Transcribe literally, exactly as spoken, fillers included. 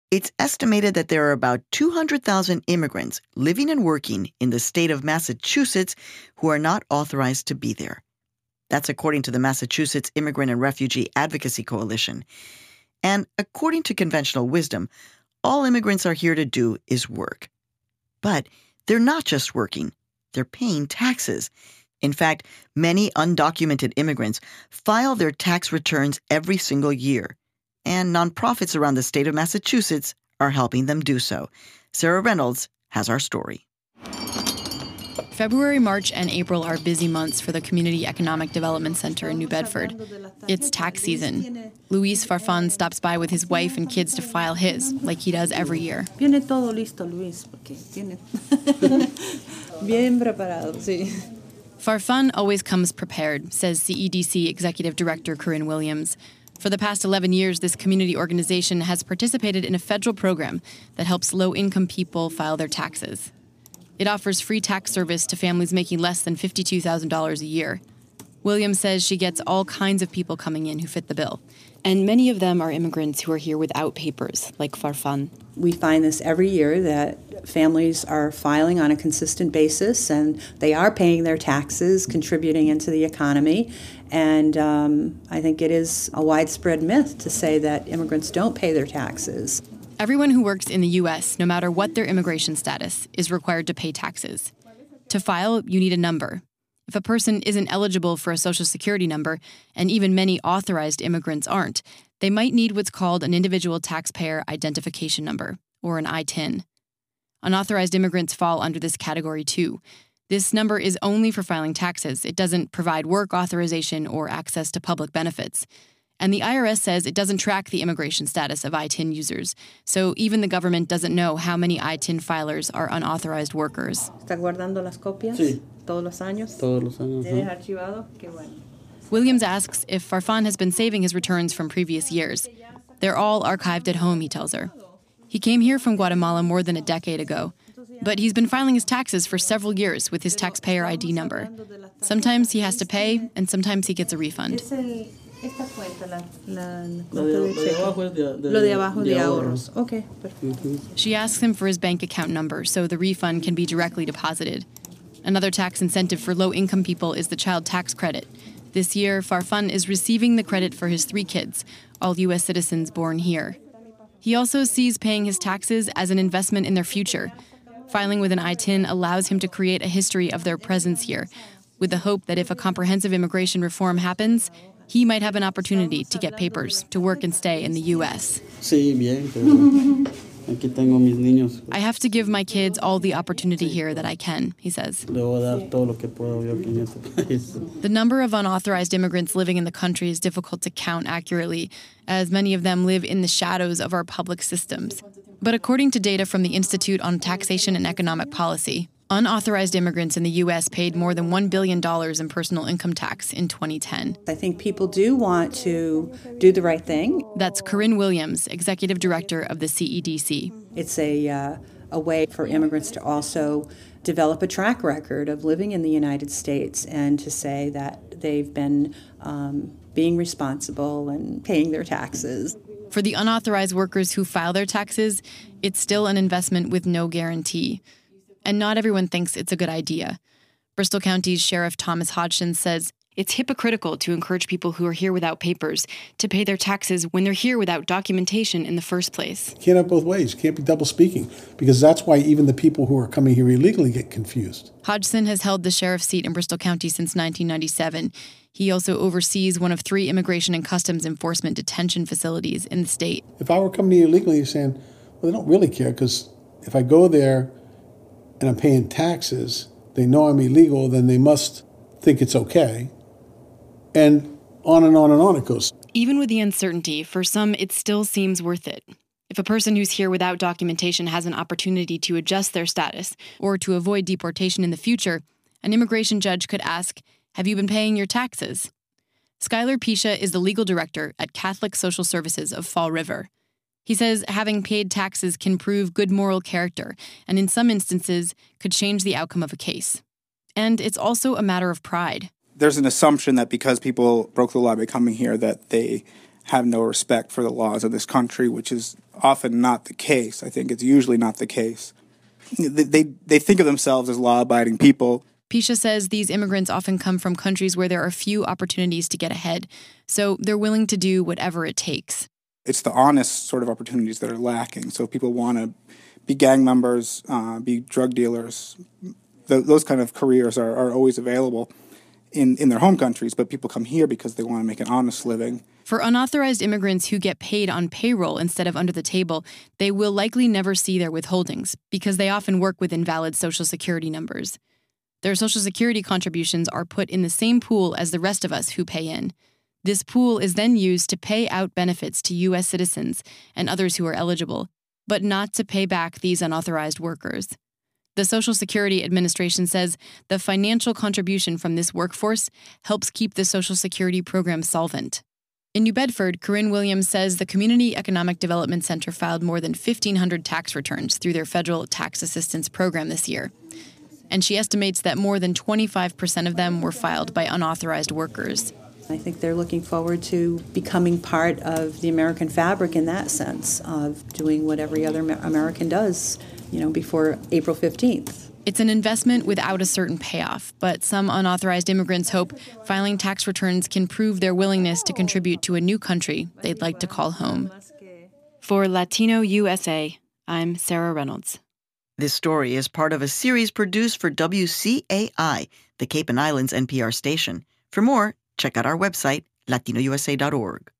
It's estimated that there are about two hundred thousand immigrants living and working in the state of Massachusetts who are not authorized to be there. That's according to the Massachusetts Immigrant and Refugee Advocacy Coalition. And according to conventional wisdom, all immigrants are here to do is work. But they're not just working, they're paying taxes. In fact, many undocumented immigrants file their tax returns every single year. And nonprofits around the state of Massachusetts are helping them do so. Sarah Reynolds has our story. February, March, and April are busy months for the Community Economic Development Center in New Bedford. It's tax season. Luis Farfan stops by with his wife and kids to file his, like he does every year. Viene todo listo, Luis, porque tiene bien preparado, sí. Farfan always comes prepared, says C E D C Executive Director Corinne Williams. For the past eleven years, this community organization has participated in a federal program that helps low-income people file their taxes. It offers free tax service to families making less than fifty-two thousand dollars a year. Williams says she gets all kinds of people coming in who fit the bill. And many of them are immigrants who are here without papers, like Farfan. We find this every year that families are filing on a consistent basis and they are paying their taxes, contributing into the economy. And um, I think it is a widespread myth to say that immigrants don't pay their taxes. Everyone who works in the U S, no matter what their immigration status, is required to pay taxes. To file, you need a number. If a person isn't eligible for a Social Security number, and even many authorized immigrants aren't, they might need what's called an Individual Taxpayer Identification Number, or an I T I N. Unauthorized immigrants fall under this category too. This number is only for filing taxes. It doesn't provide work authorization or access to public benefits. And the I R S says it doesn't track the immigration status of I T I N users, so even the government doesn't know how many I T I N filers are unauthorized workers. ¿Está guardando las copias? Sí. Todos los años? Todos los años. ¿Tienes archivado? Qué bueno. Williams asks if Farfan has been saving his returns from previous years. They're all archived at home, he tells her. He came here from Guatemala more than a decade ago, but he's been filing his taxes for several years with his taxpayer I D number. Sometimes he has to pay, and sometimes he gets a refund. Esta cuenta, la, la, lo de abajo de ahorros. Okay, perfect. She asks him for his bank account number so the refund can be directly deposited. Another tax incentive for low-income people is the child tax credit. This year, Farfan is receiving the credit for his three kids, all U S citizens born here. He also sees paying his taxes as an investment in their future. Filing with an I T I N allows him to create a history of their presence here, with the hope that if a comprehensive immigration reform happens, he might have an opportunity to get papers to work and stay in the U S. Sí, bien, pero aquí tengo mis niños. I have to give my kids all the opportunity here that I can, he says. Le voy a dar todo lo que puedo yo aquí en este país. The number of unauthorized immigrants living in the country is difficult to count accurately, as many of them live in the shadows of our public systems. But according to data from the Institute on Taxation and Economic Policy, unauthorized immigrants in the U S paid more than one billion dollars in personal income tax in twenty ten. I think people do want to do the right thing. That's Corinne Williams, Executive Director of the C E D C. It's a, uh, a way for immigrants to also develop a track record of living in the United States and to say that they've been um, being responsible and paying their taxes. For the unauthorized workers who file their taxes, it's still an investment with no guarantee. And not everyone thinks it's a good idea. Bristol County's Sheriff Thomas Hodgson says it's hypocritical to encourage people who are here without papers to pay their taxes when they're here without documentation in the first place. Can't have both ways. Can't be double speaking, because that's why even the people who are coming here illegally get confused. Hodgson has held the sheriff's seat in Bristol County since nineteen ninety-seven. He also oversees one of three immigration and customs enforcement detention facilities in the state. If I were coming here illegally, you're saying, well, they don't really care, because if I go there and I'm paying taxes, they know I'm illegal, then they must think it's okay. And on and on and on it goes. Even with the uncertainty, for some, it still seems worth it. If a person who's here without documentation has an opportunity to adjust their status or to avoid deportation in the future, an immigration judge could ask, have you been paying your taxes? Skylar Pisha is the legal director at Catholic Social Services of Fall River. He says having paid taxes can prove good moral character and in some instances could change the outcome of a case. And it's also a matter of pride. There's an assumption that because people broke the law by coming here that they have no respect for the laws of this country, which is often not the case. I think it's usually not the case. They, they, they think of themselves as law-abiding people. Pisha says these immigrants often come from countries where there are few opportunities to get ahead, so they're willing to do whatever it takes. It's the honest sort of opportunities that are lacking. So if people want to be gang members, uh, be drug dealers, th- those kind of careers are, are always available in, in their home countries, but people come here because they want to make an honest living. For unauthorized immigrants who get paid on payroll instead of under the table, they will likely never see their withholdings because they often work with invalid Social Security numbers. Their Social Security contributions are put in the same pool as the rest of us who pay in. This pool is then used to pay out benefits to U S citizens and others who are eligible, but not to pay back these unauthorized workers. The Social Security Administration says the financial contribution from this workforce helps keep the Social Security program solvent. In New Bedford, Corinne Williams says the Community Economic Development Center filed more than fifteen hundred tax returns through their federal tax assistance program this year. And she estimates that more than twenty-five percent of them were filed by unauthorized workers. I think they're looking forward to becoming part of the American fabric in that sense, of doing what every other American does, you know, before April fifteenth. It's an investment without a certain payoff, but some unauthorized immigrants hope filing tax returns can prove their willingness to contribute to a new country they'd like to call home. For Latino U S A, I'm Sarah Reynolds. This story is part of a series produced for W C A I, the Cape and Islands N P R station. For more, check out our website, latino u s a dot org.